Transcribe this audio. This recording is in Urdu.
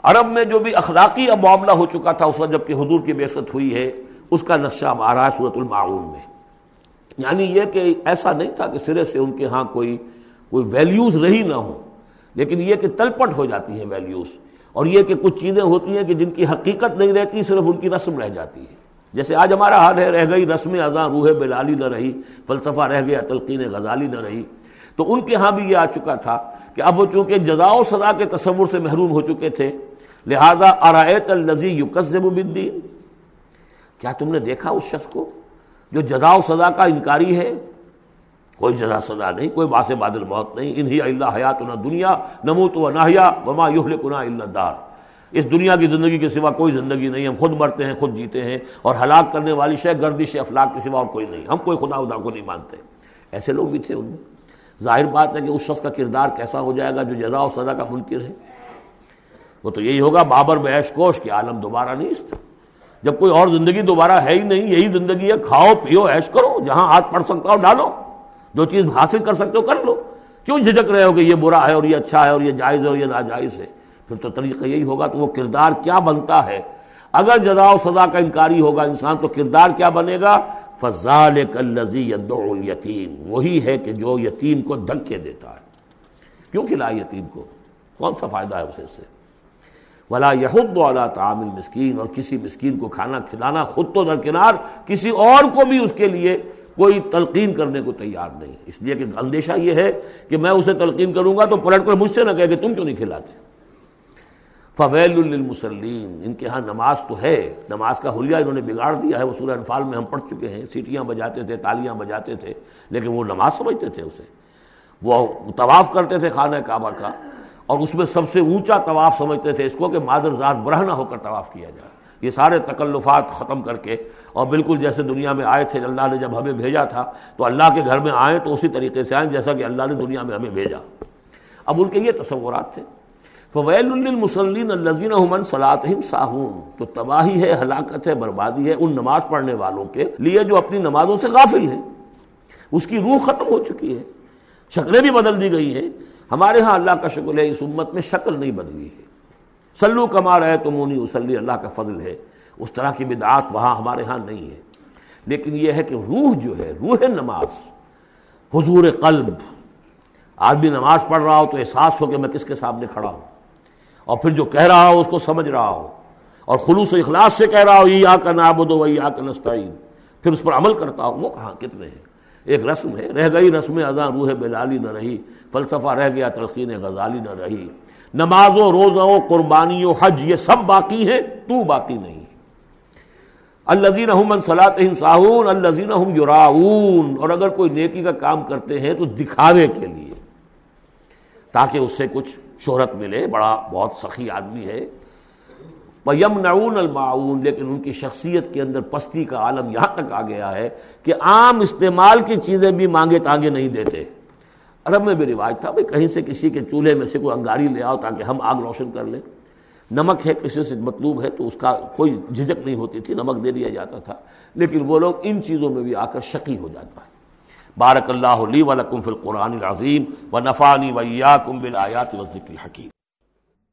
عرب میں جو بھی اخلاقی اب معاملہ ہو چکا تھا اس وقت جب کہ حضور کی بعثت ہوئی ہے، اس کا نقشہ اب آ رہا ہے سورۃ الماعون میں. یعنی یہ کہ ایسا نہیں تھا کہ سرے سے ان کے ہاں کوئی ویلیوز رہی نہ ہوں، لیکن یہ کہ تلپٹ ہو جاتی ہیں ویلیوز، اور یہ کہ کچھ چیزیں ہوتی ہیں کہ جن کی حقیقت نہیں رہتی، صرف ان کی رسم رہ جاتی ہے. جیسے آج ہمارا حال ہے، رہ گئی رسم اذاں روح بلالی نہ رہی، فلسفہ رہ گیا تلقین غزالی نہ رہی. تو ان کے ہاں بھی یہ آ چکا تھا کہ اب وہ چونکہ جزا و سزا کے تصور سے محروم ہو چکے تھے، لہذا ارأیت الذی یکذب بالدین، کیا تم نے دیکھا اس شخص کو جو جزا و سزا کا انکاری ہے؟ کوئی جزا سزا نہیں، کوئی باعث بعد الموت نہیں. ان ہی الا حیاتنا دنیا نموت و نحیا وما یہلکنا الا الدار. اس دنیا کی زندگی کے سوا کوئی زندگی نہیں، ہم خود مرتے ہیں خود جیتے ہیں، اور ہلاک کرنے والی شے گردش افلاک کے سوا اور کوئی نہیں، ہم کوئی خدا کو نہیں مانتے. ایسے لوگ بھی تھے ان میں. ظاہر بات ہے کہ اس شخص کا کردار کیسا ہو جائے گا جو جزا و سزا کا منکر ہے. وہ تو یہی ہوگا بابر بیش کوش کہ عالم دوبارہ نہیں است. جب کوئی اور زندگی دوبارہ ہے ہی نہیں، یہی زندگی ہے، کھاؤ پیو عیش کرو، جہاں ہاتھ پڑ سکتا ہو ڈالو، جو چیز حاصل کر سکتے ہو کر لو. کیوں جھجک رہے ہو کہ یہ برا ہے اور یہ اچھا ہے اور یہ جائز ہے اور یہ ناجائز ہے؟ پھر تو طریقہ یہی ہوگا. تو وہ کردار کیا بنتا ہے اگر جزا و سزا کا انکاری ہوگا انسان، تو کردار کیا بنے گا؟ فَذَلِكَ الَّذِي يَدُعُّ الْيَتِيمَ، وہی ہے کہ جو یتیم کو دھکے دیتا ہے. کیوں کھلائے یتیم کو؟ کون سا فائدہ ہے اسے سے؟ وَلَا يَحُضُّ عَلَىٰ طَعَامِ الْمِسْكِينِ، اور کسی مسکین کو کھانا کھلانا خود تو درکنار، کسی اور کو بھی اس کے لیے کوئی تلقین کرنے کو تیار نہیں. اس لیے کہ اندیشہ یہ ہے کہ میں اسے تلقین کروں گا تو پلٹ کر مجھ سے نہ کہے کہ تم کیوں نہیں کھلاتے. فَوَيْلٌ لِّلْمُصَلِّينَ، ان کے ہاں نماز تو ہے، نماز کا حلیہ انہوں نے بگاڑ دیا ہے. وہ سورہ انفال میں ہم پڑھ چکے ہیں، سیٹیاں بجاتے تھے، تالیاں بجاتے تھے، لیکن وہ نماز سمجھتے تھے اسے. وہ طواف کرتے تھے خانہ کعبہ کا، اور اس میں سب سے اونچا طواف سمجھتے تھے اس کو کہ مادر ذات برہنہ ہو کر طواف کیا جائے. یہ سارے تکلفات ختم کر کے، اور بالکل جیسے دنیا میں آئے تھے، اللہ نے جب ہمیں بھیجا تھا تو اللہ کے گھر میں آئیں تو اسی طریقے سے آئیں جیسا کہ اللہ نے دنیا میں ہمیں بھیجا. اب ان کے یہ تصورات تھے. فَوَيْلٌ لِّلْمُصَلِّينَ الَّذِينَ هُمْ عَنْ صَلَاتِهِمْ سَاهُونَ، تو تباہی ہے، ہلاکت ہے، بربادی ہے ان نماز پڑھنے والوں کے لیے جو اپنی نمازوں سے غافل ہیں. اس کی روح ختم ہو چکی ہے، شکلیں بھی بدل دی گئی ہیں. ہمارے ہاں اللہ کا شکر ہے اس امت میں شکل نہیں بدلی ہے. صلو کما رأیتمونی اصلی، اللہ کا فضل ہے. اس طرح کی بدعات وہاں ہمارے ہاں نہیں ہے. لیکن یہ ہے کہ روح جو ہے، روح نماز، حضور قلب. آدمی نماز پڑھ رہا ہو تو احساس ہو کہ میں کس کے سامنے کھڑا ہوں، اور پھر جو کہہ رہا ہو اس کو سمجھ رہا ہو، اور خلوص و اخلاص سے کہہ رہا ہو ایاک نعبد و ایاک نستعین، پھر اس پر عمل کرتا ہو. وہ کہاں کتنے ہیں؟ ایک رسم ہے، رہ گئی رسم اذاں روح بلالی نہ رہی، فلسفہ رہ گیا تلقین غزالی نہ رہی. نماز و روزہ و قربانی و حج یہ سب باقی ہیں، تو باقی نہیں. الذین هم عن صلاتهم ساہون الذین هم یراؤون، اور اگر کوئی نیکی کا کام کرتے ہیں تو دکھاوے کے لیے، تاکہ اس سے کچھ شہرت ملے، بڑا بہت سخی آدمی ہے. وَيَمْنَعُونَ الْمَاعُونَ، لیکن ان کی شخصیت کے اندر پستی کا عالم یہاں تک آ گیا ہے کہ عام استعمال کی چیزیں بھی مانگے تانگے نہیں دیتے. عرب میں بھی رواج تھا بھئی کہیں سے کسی کے چولہے میں سے کوئی انگاری لے آؤ تاکہ ہم آگ روشن کر لیں. نمک ہے کسی سے مطلوب ہے تو اس کا کوئی جھجک نہیں ہوتی تھی، نمک دے دیا جاتا تھا. لیکن وہ لوگ ان چیزوں میں بھی آ کر شقی ہو جاتا ہے. بارک اللہ لی ولکم فی القرآن العظیم ونفعنی وإیاکم بالآیات والذکر الحکیم.